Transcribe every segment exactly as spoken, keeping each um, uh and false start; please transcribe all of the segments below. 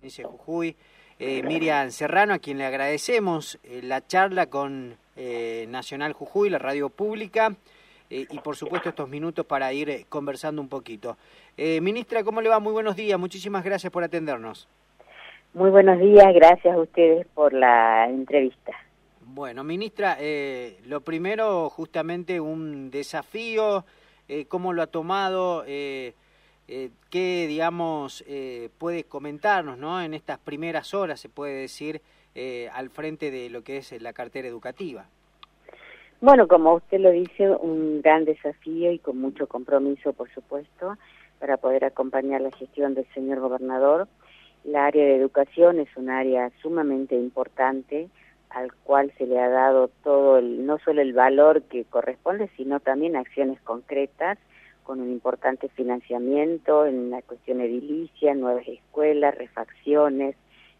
Provincia de Jujuy, eh, Miriam Serrano, a quien le agradecemos eh, la charla con eh, Nacional Jujuy, la radio pública, eh, y por supuesto estos minutos para ir eh, conversando un poquito. Eh, ministra, ¿cómo le va? Muy buenos días, muchísimas gracias por atendernos. Muy buenos días, gracias a ustedes por la entrevista. Bueno, ministra, eh, lo primero, justamente un desafío, eh, ¿cómo lo ha tomado? Eh, eh, ¿Qué, digamos, eh, puede comentarnos, ¿no? En estas primeras horas, se puede decir, eh, al frente de lo que es la cartera educativa? Bueno, como usted lo dice, un gran desafío y con mucho compromiso, por supuesto, para poder acompañar la gestión del señor gobernador. La área de educación es un área sumamente importante, al cual se le ha dado todo, el, no solo el valor que corresponde, sino también acciones concretas, con un importante financiamiento en la cuestión edilicia, nuevas escuelas, refacciones,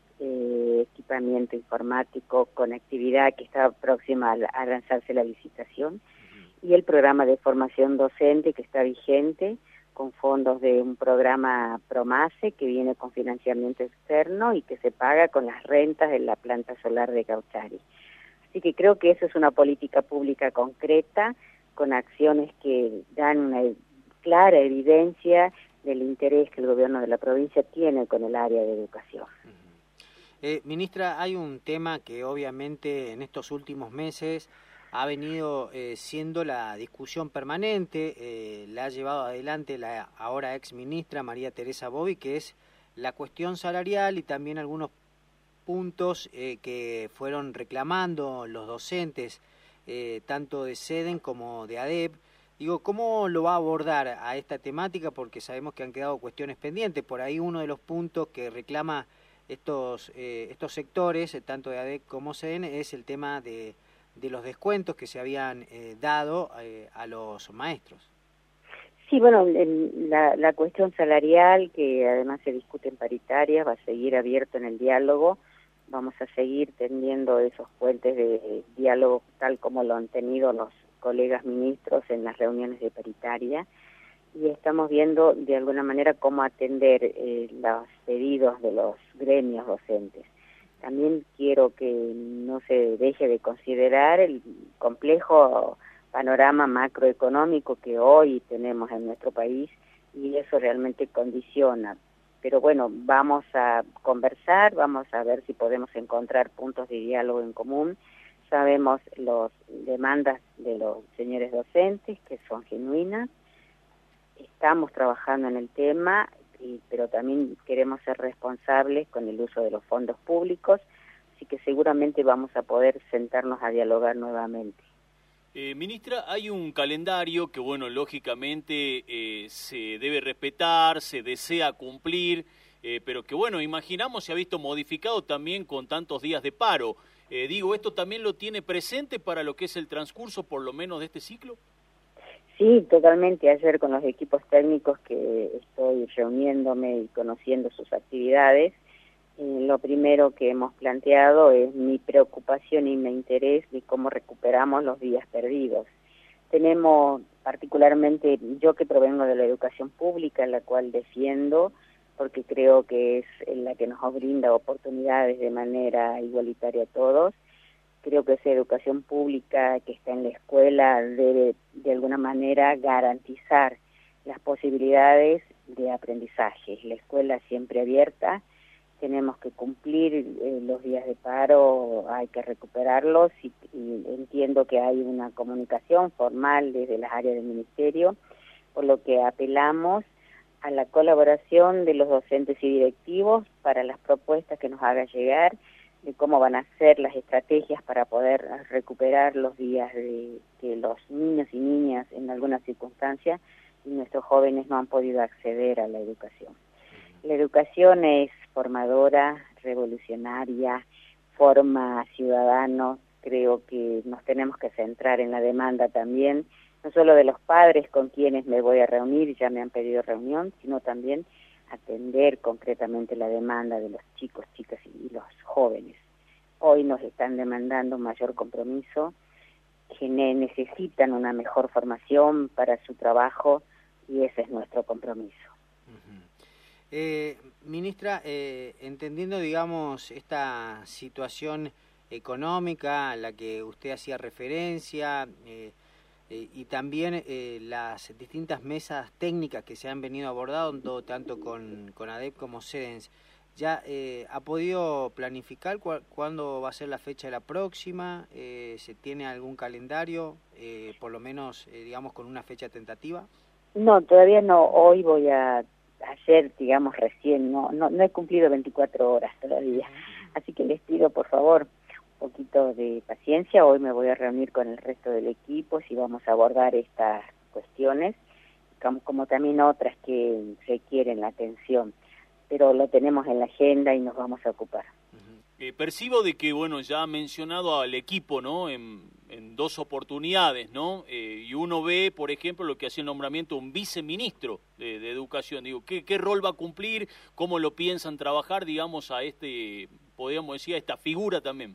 eh, equipamiento informático, conectividad, que está próxima a, a lanzarse la licitación, y el programa de formación docente que está vigente, con fondos de un programa PROMACE que viene con financiamiento externo y que se paga con las rentas de la planta solar de Cauchari. Así que creo que eso es una política pública concreta, con acciones que dan una clara evidencia del interés que el gobierno de la provincia tiene con el área de educación. Eh, ministra, hay un tema que obviamente en estos últimos meses ha venido eh, siendo la discusión permanente, eh, la ha llevado adelante la ahora ex ministra María Teresa Bovi, que es la cuestión salarial y también algunos puntos eh, que fueron reclamando los docentes, eh, tanto de SEDEN como de ADEP. Digo, ¿cómo lo va a abordar a esta temática? Porque sabemos que han quedado cuestiones pendientes. Por ahí uno de los puntos que reclama estos, eh, estos sectores, tanto de ADEP como SEDEN, es el tema de de los descuentos que se habían eh, dado eh, a los maestros. Sí, bueno, el, la, la cuestión salarial, que además se discute en paritarias, va a seguir abierto en el diálogo. Vamos a seguir teniendo esos puentes de diálogo tal como lo han tenido los colegas ministros en las reuniones de paritaria, y estamos viendo de alguna manera cómo atender eh, los pedidos de los gremios docentes. También quiero que no se deje de considerar el complejo panorama macroeconómico que hoy tenemos en nuestro país, y eso realmente condiciona. Pero bueno, vamos a conversar, vamos a ver si podemos encontrar puntos de diálogo en común. Sabemos las demandas de los señores docentes, que son genuinas. Estamos trabajando en el tema, y, pero también queremos ser responsables con el uso de los fondos públicos, así que seguramente vamos a poder sentarnos a dialogar nuevamente. Eh, ministra, hay un calendario que, bueno, lógicamente eh, se debe respetar, se desea cumplir, eh, pero que, bueno, imaginamos se ha visto modificado también con tantos días de paro. Eh, digo, ¿esto también lo tiene presente para lo que es el transcurso, por lo menos, de este ciclo? Sí, totalmente. Ayer con los equipos técnicos que estoy reuniéndome y conociendo sus actividades, eh, lo primero que hemos planteado es mi preocupación y mi interés de cómo recuperamos los días perdidos. Tenemos, particularmente yo que provengo de la educación pública, la cual defiendo, porque creo que es la que nos brinda oportunidades de manera igualitaria a todos. Creo que esa educación pública que está en la escuela debe de alguna manera garantizar las posibilidades de aprendizaje. La escuela siempre abierta, tenemos que cumplir eh, los días de paro, hay que recuperarlos, y, y entiendo que hay una comunicación formal desde las áreas del ministerio, por lo que apelamos a la colaboración de los docentes y directivos para las propuestas que nos haga llegar, de cómo van a ser las estrategias para poder recuperar los días de que los niños y niñas en algunas circunstancias y nuestros jóvenes no han podido acceder a la educación. La educación es formadora, revolucionaria, forma ciudadanos. Creo que nos tenemos que centrar en la demanda también, no solo de los padres con quienes me voy a reunir, ya me han pedido reunión, sino también atender concretamente la demanda de los chicos, chicas y los jóvenes. Hoy nos están demandando mayor compromiso, que necesitan una mejor formación para su trabajo, y ese es nuestro compromiso. Uh-huh. Eh, ministra, eh, entendiendo, digamos, esta situación económica a la que usted hacía referencia eh, eh, y también eh, las distintas mesas técnicas que se han venido abordando tanto con, con ADEP como SEDENS, ¿ya eh, ha podido planificar cu cuándo va a ser la fecha de la próxima? Eh, ¿Se tiene algún calendario, eh, por lo menos, eh, digamos, con una fecha tentativa? No, todavía no. Hoy voy a ayer, digamos, recién, no, no, no he cumplido veinticuatro horas todavía. Así que les pido, por favor, un poquito de paciencia. Hoy me voy a reunir con el resto del equipo si vamos a abordar estas cuestiones, como, como también otras que requieren la atención. Pero lo tenemos en la agenda y nos vamos a ocupar. Eh, percibo de que, bueno, ya ha mencionado al equipo, ¿no?, en, en dos oportunidades, ¿no? Eh, y uno ve, por ejemplo, lo que hace el nombramiento de un viceministro de, de Educación. Digo, ¿qué, ¿qué rol va a cumplir? ¿Cómo lo piensan trabajar, digamos, a este, podríamos decir, a esta figura también?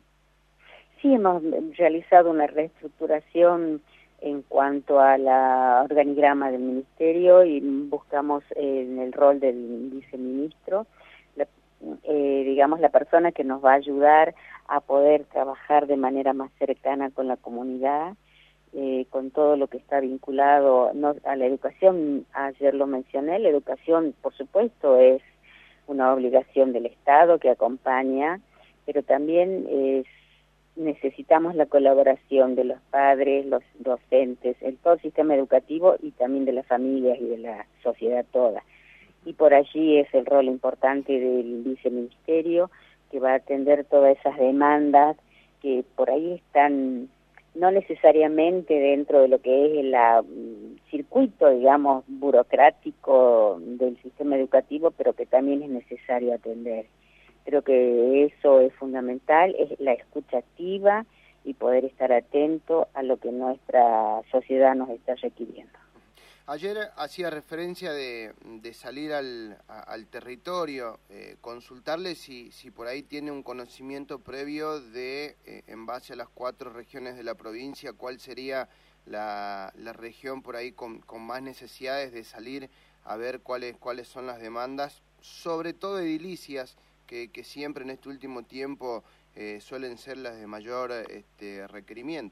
Sí, hemos realizado una reestructuración en cuanto a la organigrama del ministerio y buscamos eh, en el rol del viceministro, la, eh, digamos, la persona que nos va a ayudar a poder trabajar de manera más cercana con la comunidad, eh, con todo lo que está vinculado no, a la educación. Ayer lo mencioné, la educación, por supuesto, es una obligación del Estado que acompaña, pero también es necesitamos la colaboración de los padres, los docentes, el todo el sistema educativo y también de las familias y de la sociedad toda. Y por allí es el rol importante del viceministerio, que va a atender todas esas demandas que por ahí están no necesariamente dentro de lo que es el um, circuito, digamos, burocrático del sistema educativo, pero que también es necesario atender. Creo que eso es fundamental, es la escucha activa y poder estar atento a lo que nuestra sociedad nos está requiriendo. Ayer hacía referencia de, de salir al, a, al territorio, eh, consultarle si, si por ahí tiene un conocimiento previo de, eh, en base a las cuatro regiones de la provincia, cuál sería la, la región por ahí con, con más necesidades de salir a ver cuáles, cuáles son las demandas, sobre todo edilicias, Que, que siempre en este último tiempo eh, suelen ser las de mayor este, requerimiento.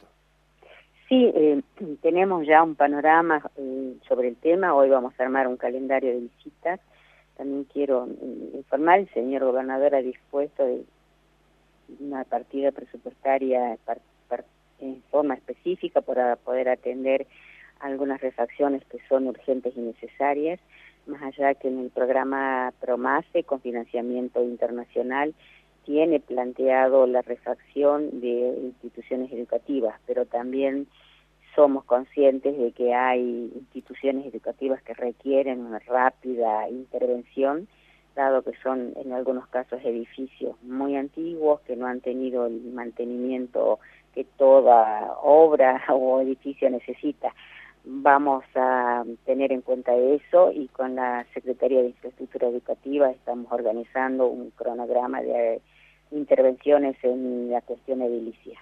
Sí, eh, tenemos ya un panorama eh, sobre el tema. Hoy vamos a armar un calendario de visitas. También quiero eh, informar, el señor gobernador ha dispuesto de una partida presupuestaria par, par, en forma específica para poder atender algunas refacciones que son urgentes y necesarias, más allá que en el programa PROMACE, con financiamiento internacional, tiene planteado la refacción de instituciones educativas, pero también somos conscientes de que hay instituciones educativas que requieren una rápida intervención, dado que son en algunos casos edificios muy antiguos que no han tenido el mantenimiento que toda obra o edificio necesita. Vamos a tener en cuenta eso y con la Secretaría de Infraestructura Educativa estamos organizando un cronograma de intervenciones en la cuestión edilicia.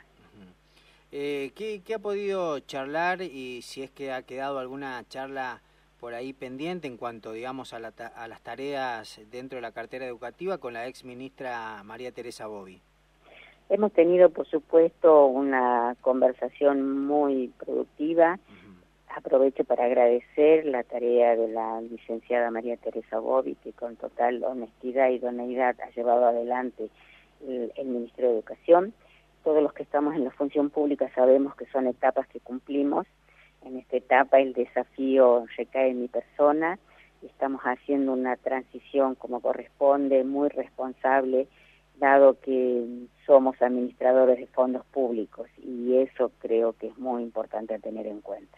Eh, ¿qué, ¿Qué ha podido charlar y si es que ha quedado alguna charla por ahí pendiente en cuanto, digamos, a, la ta a las tareas dentro de la cartera educativa con la ex ministra María Teresa Bovi? Hemos tenido, por supuesto, una conversación muy productiva. Uh-huh. Aprovecho para agradecer la tarea de la licenciada María Teresa Bovi, que con total honestidad y idoneidad ha llevado adelante el, el Ministerio de Educación. Todos los que estamos en la función pública sabemos que son etapas que cumplimos. En esta etapa el desafío recae en mi persona. Estamos haciendo una transición como corresponde, muy responsable, dado que somos administradores de fondos públicos, y eso creo que es muy importante a tener en cuenta.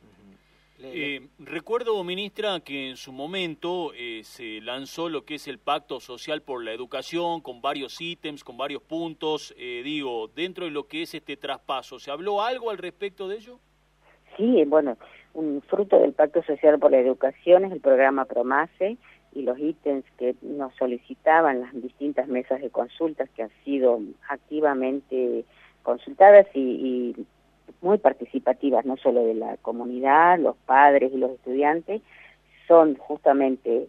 Eh, recuerdo, ministra, que en su momento eh, se lanzó lo que es el Pacto Social por la Educación, con varios ítems, con varios puntos. Eh, digo, dentro de lo que es este traspaso, ¿se habló algo al respecto de ello? Sí, bueno, un fruto del Pacto Social por la Educación es el programa PROMACE y los ítems que nos solicitaban las distintas mesas de consultas que han sido activamente consultadas y, y muy participativas, no solo de la comunidad, los padres y los estudiantes, son justamente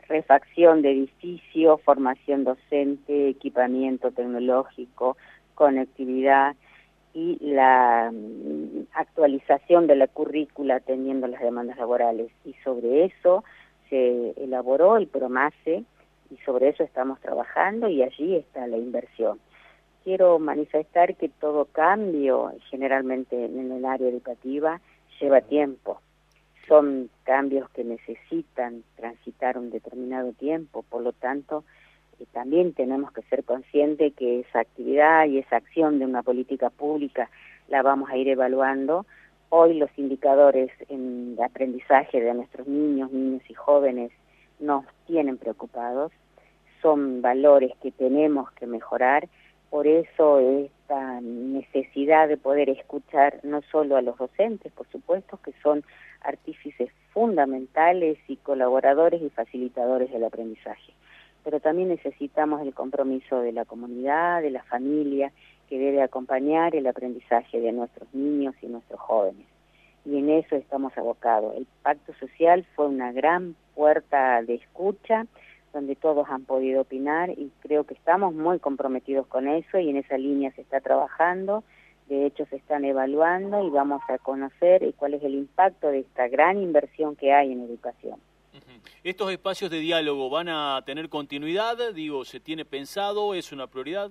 refacción de edificios, formación docente, equipamiento tecnológico, conectividad y la mm, actualización de la currícula atendiendo las demandas laborales. Y sobre eso se elaboró el PROMACE y sobre eso estamos trabajando y allí está la inversión. Quiero manifestar que todo cambio, generalmente en el área educativa, lleva tiempo. Son cambios que necesitan transitar un determinado tiempo, por lo tanto, eh, también tenemos que ser conscientes que esa actividad y esa acción de una política pública la vamos a ir evaluando. Hoy los indicadores en el aprendizaje de nuestros niños, niños y jóvenes nos tienen preocupados, son valores que tenemos que mejorar. Por eso esta necesidad de poder escuchar no solo a los docentes, por supuesto, que son artífices fundamentales y colaboradores y facilitadores del aprendizaje, pero también necesitamos el compromiso de la comunidad, de la familia, que debe acompañar el aprendizaje de nuestros niños y nuestros jóvenes. Y en eso estamos abocados. El Pacto Social fue una gran puerta de escucha, donde todos han podido opinar y creo que estamos muy comprometidos con eso y en esa línea se está trabajando, de hecho se están evaluando y vamos a conocer cuál es el impacto de esta gran inversión que hay en educación. ¿Estos espacios de diálogo van a tener continuidad? Digo, ¿se tiene pensado? ¿Es una prioridad?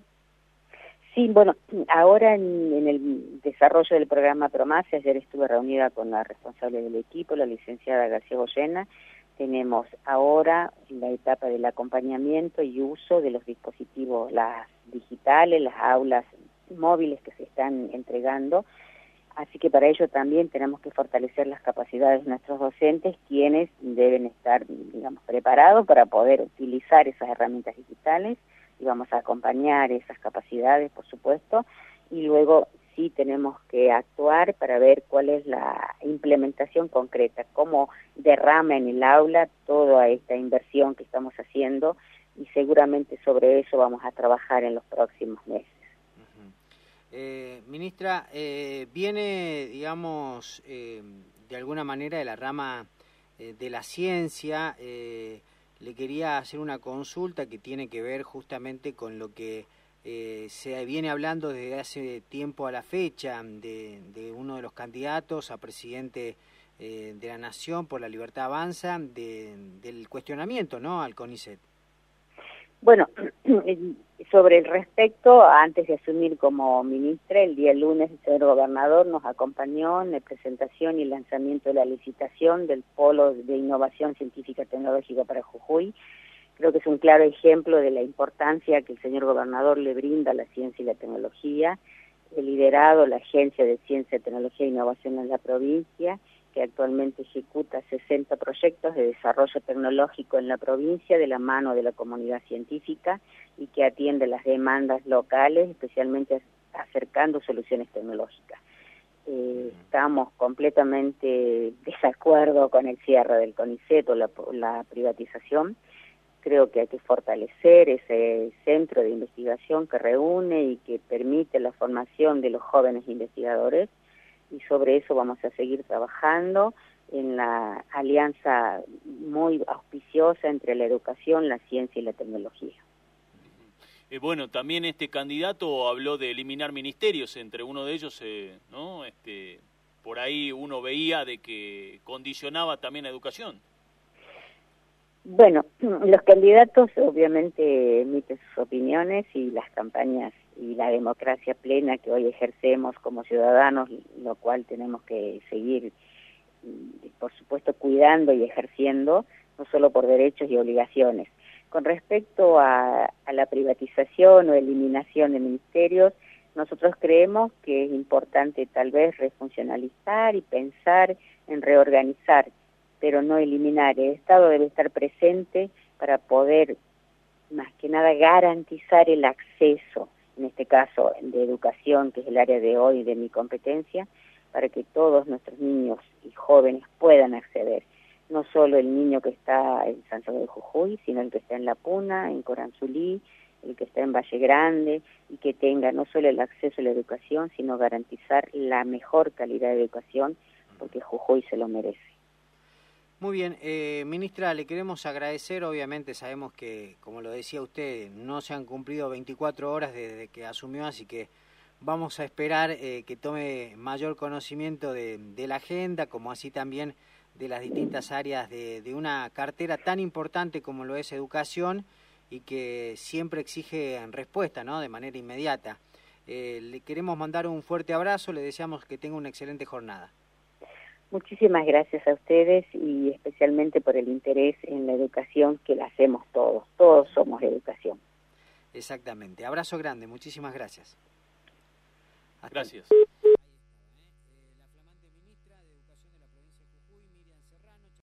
Sí, bueno, ahora en, en el desarrollo del programa PROMACE, ayer estuve reunida con la responsable del equipo, la licenciada García Goyena. Tenemos ahora la etapa del acompañamiento y uso de los dispositivos, las digitales, las aulas móviles que se están entregando. Así que para ello también tenemos que fortalecer las capacidades de nuestros docentes, quienes deben estar, digamos, preparados para poder utilizar esas herramientas digitales y vamos a acompañar esas capacidades, por supuesto, y luego sí tenemos que actuar para ver cuál es la implementación concreta, cómo derrama en el aula toda esta inversión que estamos haciendo y seguramente sobre eso vamos a trabajar en los próximos meses. Uh-huh. eh, ministra, eh, viene, digamos, eh, de alguna manera de la rama eh, de la ciencia. Eh, le quería hacer una consulta que tiene que ver justamente con lo que Eh, se viene hablando desde hace tiempo a la fecha de, de uno de los candidatos a presidente eh, de la Nación por la Libertad Avanza, de, del cuestionamiento, ¿no?, al CONICET. Bueno, sobre el respecto, antes de asumir como ministra, el día lunes el señor gobernador nos acompañó en la presentación y lanzamiento de la licitación del Polo de Innovación Científica y Tecnológica para Jujuy. Creo que es un claro ejemplo de la importancia que el señor gobernador le brinda a la ciencia y la tecnología. He liderado la Agencia de Ciencia, Tecnología e Innovación en la provincia, que actualmente ejecuta sesenta proyectos de desarrollo tecnológico en la provincia de la mano de la comunidad científica y que atiende las demandas locales, especialmente acercando soluciones tecnológicas. Eh, estamos completamente desacuerdo con el cierre del CONICET o la, la privatización. Creo que hay que fortalecer ese centro de investigación que reúne y que permite la formación de los jóvenes investigadores y sobre eso vamos a seguir trabajando en la alianza muy auspiciosa entre la educación, la ciencia y la tecnología. Eh, bueno, también este candidato habló de eliminar ministerios, entre uno de ellos, eh, ¿no? Este, por ahí uno veía de que condicionaba también la educación. Bueno, los candidatos obviamente emiten sus opiniones y las campañas y la democracia plena que hoy ejercemos como ciudadanos, lo cual tenemos que seguir, por supuesto, cuidando y ejerciendo, no solo por derechos y obligaciones. Con respecto a, a la privatización o eliminación de ministerios, nosotros creemos que es importante tal vez refuncionalizar y pensar en reorganizar, pero no eliminar. El Estado debe estar presente para poder, más que nada, garantizar el acceso, en este caso de educación, que es el área de hoy de mi competencia, para que todos nuestros niños y jóvenes puedan acceder. No solo el niño que está en San Salvador de Jujuy, sino el que está en La Puna, en Coranzulí, el que está en Valle Grande, y que tenga no solo el acceso a la educación, sino garantizar la mejor calidad de educación, porque Jujuy se lo merece. Muy bien, eh, ministra, le queremos agradecer, obviamente sabemos que, como lo decía usted, no se han cumplido veinticuatro horas desde que asumió, así que vamos a esperar eh, que tome mayor conocimiento de, de la agenda, como así también de las distintas áreas de, de una cartera tan importante como lo es educación y que siempre exige respuesta, ¿no?, de manera inmediata. Eh, le queremos mandar un fuerte abrazo, le deseamos que tenga una excelente jornada. Muchísimas gracias a ustedes y especialmente por el interés en la educación que la hacemos todos. Todos somos educación. Exactamente. Abrazo grande. Muchísimas gracias. Hasta Gracias.